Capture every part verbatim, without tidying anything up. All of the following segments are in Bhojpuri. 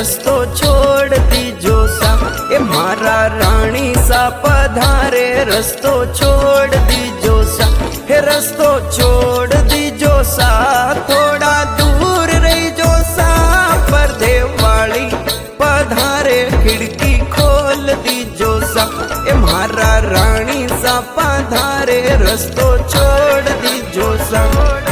रस्तो छोड़ दीजो सा। ए मारा रानी सा पधारे रस्तो छोड़ दीजो सा। हे रस्तो छोड़ दीजो सा, थोड़ा दूर रही जो सा। पर्दे वाली पधारे खिड़की खोल दीजो सा। ए मारा रानी सा पधारे रस्तो छोड़ दीजो सा।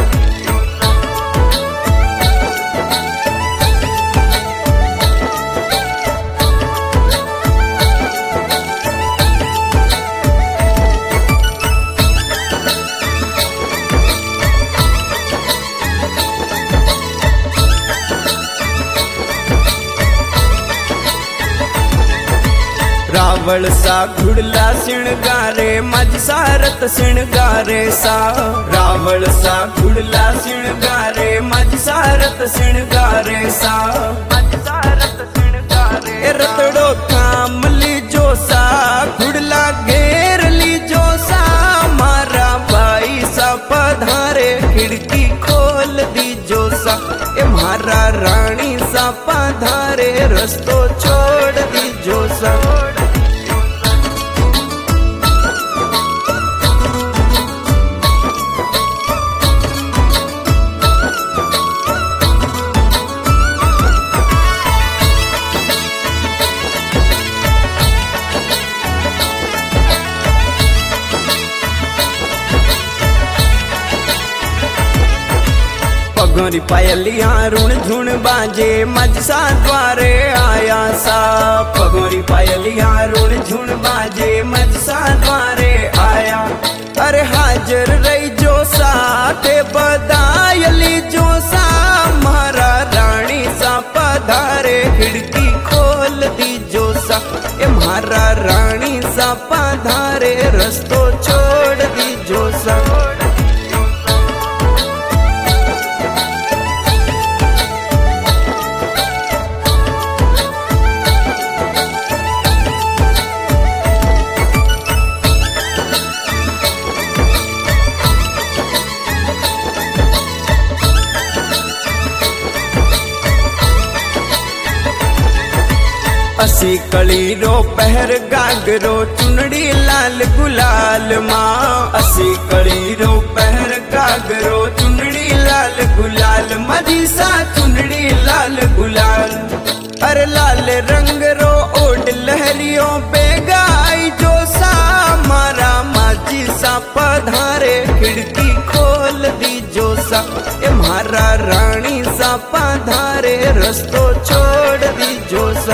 रावण सा घुड़ला सिणगारे मज सारत सिणगारे सा। रावण सा घुड़ला सिणगारे मज सारत सिणगारे सा। मज सारत सिणगारे रतड़ो थाम लीजो सा, घुड़ला घेर लीजो सा। मारा भाई सा पधारे खिड़की खोल दीजो सा। ए मारा रानी सा पधारे रस्तो छोड़ दीजो सा। पगोरी पायलियां रुण झुण बाजे मज सा द्वारे आया सा। पगोरी पायलियां रुण झुण बाजे मज सा द्वारे आया। अरे हाजर रही जो सा ते बदायली जो सा। मारा रानी सा पधारे खिड़की खोल दीजो सा। ए मारा रानी सा पधारे रस्तो छोड़ दीजो सा। असी कली रो पहर गागरो चुनड़ी लाल गुलाल माँ। असी कली रो पहर गागरो चुनड़ी लाल गुलाल मजी सा चुनड़ी लाल गुलाल। अरे लाल रंग रो ओड लहरियों बेगाई जो सा। मारा माजी सा पधारे खिड़की खोल दीजो सा। ए मारा रानी सा पधारे रस्तो छोड़ दीजो सा।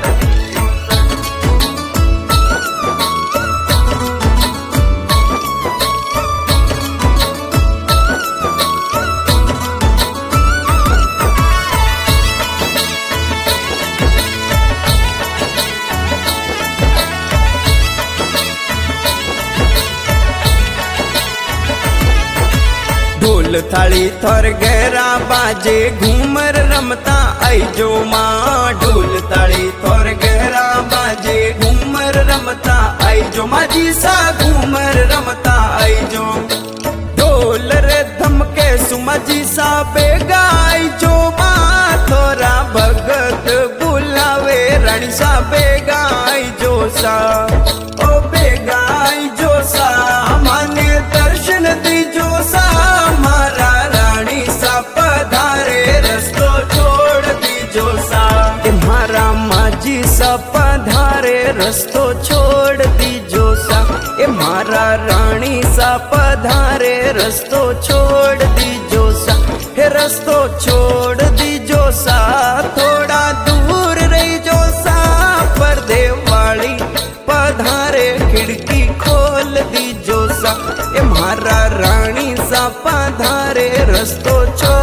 ढोल थाली थोर गहरा बाजे घूमर रमता आई जो माँ। ढोल थाली थोर गहरा बाजे घूमर रमता आई जो। माजी सा घूमर रमता आई जो। ढोल रे धमके सुमजी सा बेगाई जो माँ। थोरा भगत बुलावे रानी सा बेगाई जो सा। ओ बेगाई जो सा माने दर्शन दीजो सा। मारा रानी सा पधारे रस्तो छोड़ दीजो सा। ए मारा माजी सा पधारे रस्तो छोड़ दीजो सा। ए मारा रानी सा पधारे रस्तो छोड़ दीजो सा। हे रस्तो छोड़ दीजो सा, थोड़ा दूर रही जो सा। पर्दे वाली पधारे खिड़की खोल दीजो सा। ए मारा रानी सा पधारे रस्तो छोड़